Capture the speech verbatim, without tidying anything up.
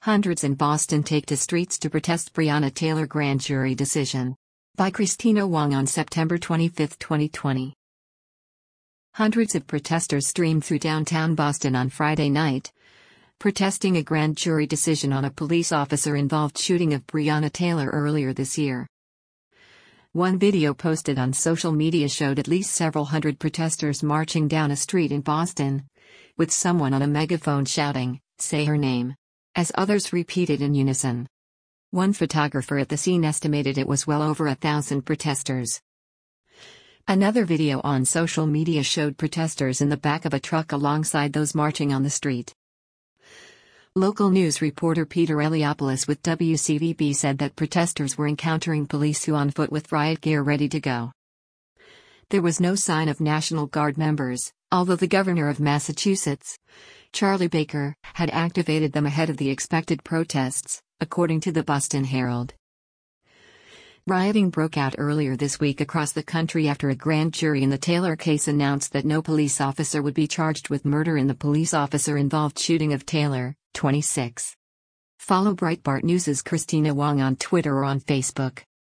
Hundreds in Boston take to streets to protest Breonna Taylor grand jury decision. By Christina Wong on September twenty-fifth, twenty twenty. Hundreds of protesters streamed through downtown Boston on Friday night, protesting a grand jury decision on a police officer-involved shooting of Breonna Taylor earlier this year. One video posted on social media showed at least several hundred protesters marching down a street in Boston, with someone on a megaphone shouting, "Say her name," as others repeated in unison. One photographer at the scene estimated it was well over a thousand protesters. Another video on social media showed protesters in the back of a truck alongside those marching on the street. Local news reporter Peter Eliopoulos with W C V B said that protesters were encountering police who on foot with riot gear ready to go. There was no sign of National Guard members, although the governor of Massachusetts, Charlie Baker, had activated them ahead of the expected protests, according to the Boston Herald. Rioting broke out earlier this week across the country after a grand jury in the Taylor case announced that no police officer would be charged with murder in the police officer-involved shooting of Taylor, twenty-six. Follow Breitbart News' Christina Wong on Twitter or on Facebook.